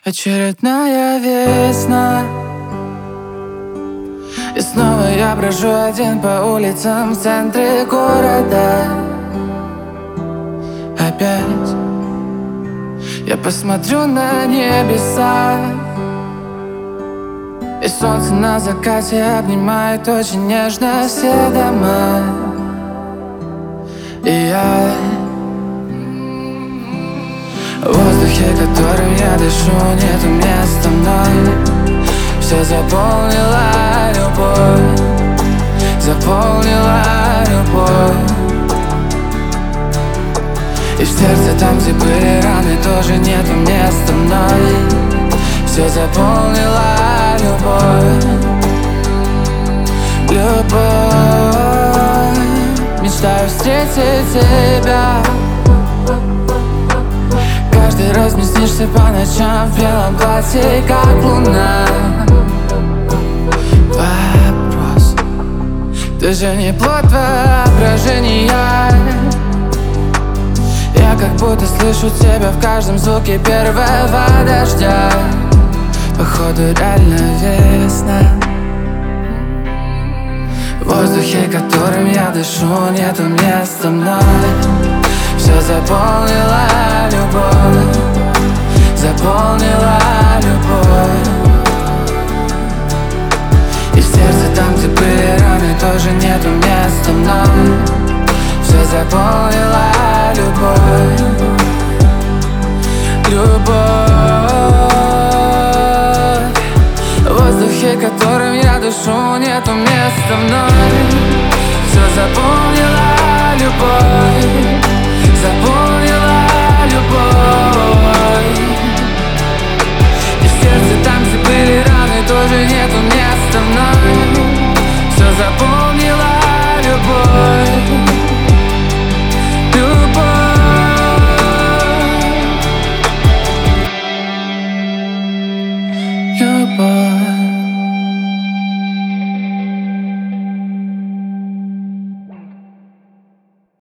Очередная весна, и снова я брожу один по улицам в центре города. Опять я посмотрю на небеса, и солнце на закате обнимает очень нежно все дома. И я в воздухе, которым я дышу, нету места мной. Все заполнила любовь, заполнила любовь. И в сердце, там, где были раны, тоже нету места мной. Все заполнила любовь, любовь. Мечтаю встретить тебя. Каждый раз мне снишься по ночам в белом платье, как луна. Вопрос: ты же не плод воображения. Я как будто слышу тебя в каждом звуке первого дождя. Походу реально весна. В воздухе, которым я дышу, нету места мной. Все заполнила любовь, заполнила любовь. И в сердце, там, где были раны, тоже нету места мной. Все заполнила любовь, любовь. В воздухе, которым я дышу, нету места мной. Все заполнила любовь, заполнила любовь. И в сердце, там, где были раны, тоже нету места мной. Все заполнила